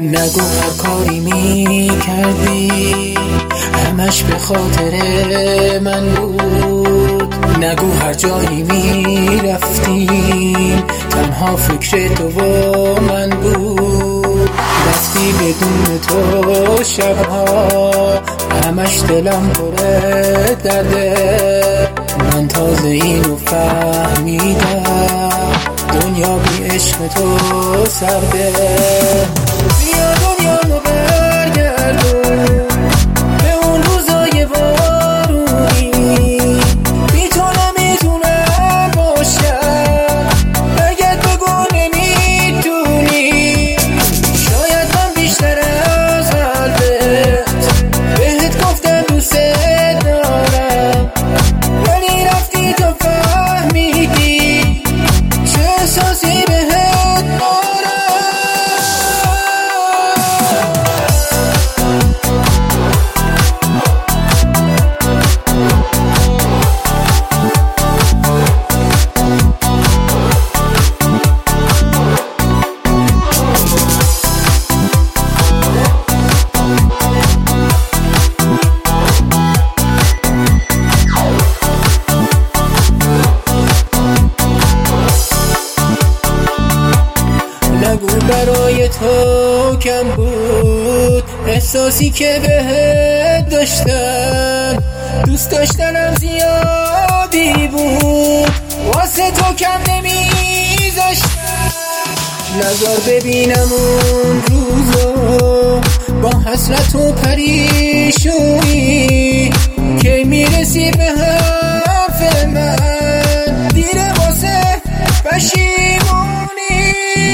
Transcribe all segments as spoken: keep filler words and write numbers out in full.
نگو هر کاری می کردی همش به خاطر من بود، نگو هر جایی می رفتیم تنها فکر تو و من بود. رفتی بدون تو شبها همش دلم پره درده، من تازه اینو فهمیدم دنیا بی عشق تو سرده. بیا دنیامو برگردون به اون روزای بارونی، بی تو نمیتونم باشم اگر بگو نمیتونی. شاید من بیشتر از قلبت بهت گفتم دوست دارم، ولی رفتی تو فهمیدی چه احساسی بهت دارم. نگو برای تو کم بود احساسی که بهت داشتم، دوست داشتنم زیادی بود واسه تو کم نمیذاشتم. نظر ببینم اون روزو با حسرت و پریشونی که میرسی به حرف من، دیره واسه پشیمونی.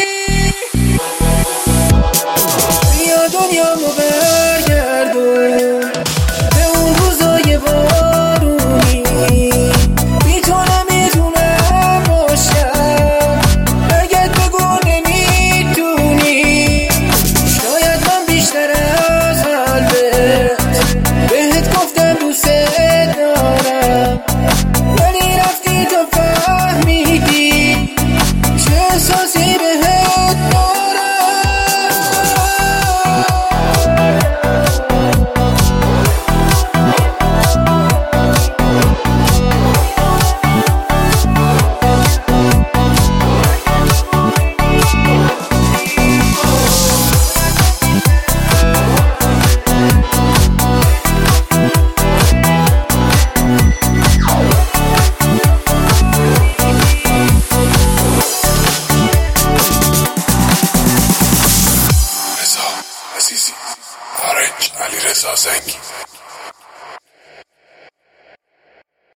دنیامو برگردون به اون روزای بارونی، بی تو نمیتونم باشم اگر بگو نمیتونی. شاید من بیشتر از قلبت بهت گفتم دوست دارم، ولی رفتی تو فهمیدی چه احساسی بهت دارم. عزیزی خارج علیرضا زنگی.